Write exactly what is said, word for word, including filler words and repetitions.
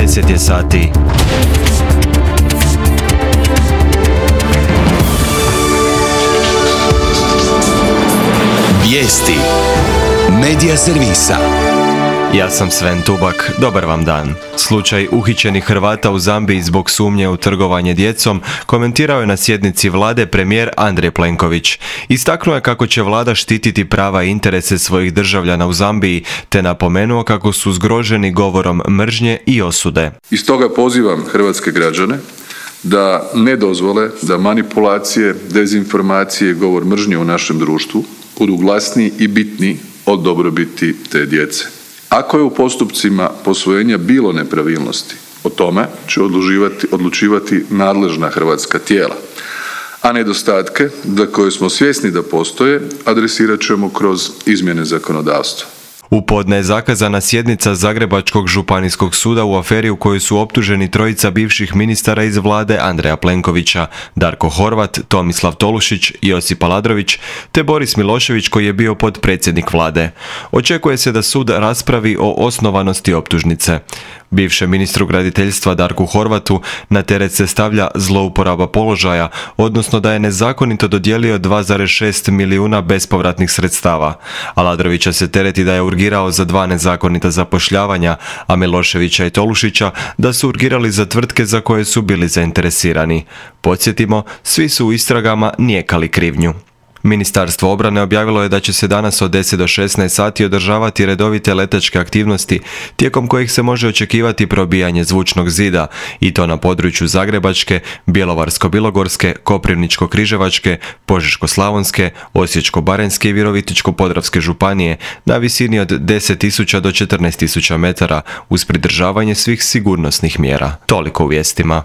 deset je sati. Vijesti Medija servisa. Ja sam Sven Tubak, dobar vam dan. Slučaj uhićenih Hrvata u Zambiji zbog sumnje u trgovanje djecom komentirao je na sjednici vlade premijer Andrej Plenković. Istaknuo je kako će vlada štititi prava i interese svojih državljana u Zambiji, te napomenuo kako su zgroženi govorom mržnje i osude. I stoga pozivam hrvatske građane da ne dozvole da manipulacije, dezinformacije i govor mržnje u našem društvu budu glasniji i bitniji od dobrobiti te djece. Ako je u postupcima posvojenja bilo nepravilnosti, o tome će odlučivati, odlučivati nadležna hrvatska tijela, a nedostatke, za koje smo svjesni da postoje, adresirat ćemo kroz izmjene zakonodavstva. U podne je zakazana sjednica Zagrebačkog županijskog suda u aferi u kojoj su optuženi trojica bivših ministara iz vlade Andreja Plenkovića, Darko Horvat, Tomislav Tolušić, Josip Aladrović, te Boris Milošević koji je bio potpredsjednik vlade. Očekuje se da sud raspravi o osnovanosti optužnice. Bivšem ministru graditeljstva Darku Horvatu na teret se stavlja zlouporaba položaja, odnosno da je nezakonito dodijelio dva zarez šest milijuna bespovratnih sredstava. Aladrovića se tereti da je urgirao za dva nezakonita zapošljavanja, a Miloševića i Tolušića da su urgirali za tvrtke za koje su bili zainteresirani. Podsjetimo, svi su u istragama nijekali krivnju. Ministarstvo obrane objavilo je da će se danas od deset do šesnaest sati održavati redovite letačke aktivnosti, tijekom kojih se može očekivati probijanje zvučnog zida, i to na području Zagrebačke, Bjelovarsko-bilogorske, Koprivničko-križevačke, Požeško-slavonske, Osječko-baranjske i Virovitičko-podravske županije na visini od deset tisuća do četrnaest tisuća metara uz pridržavanje svih sigurnosnih mjera. Toliko u vijestima.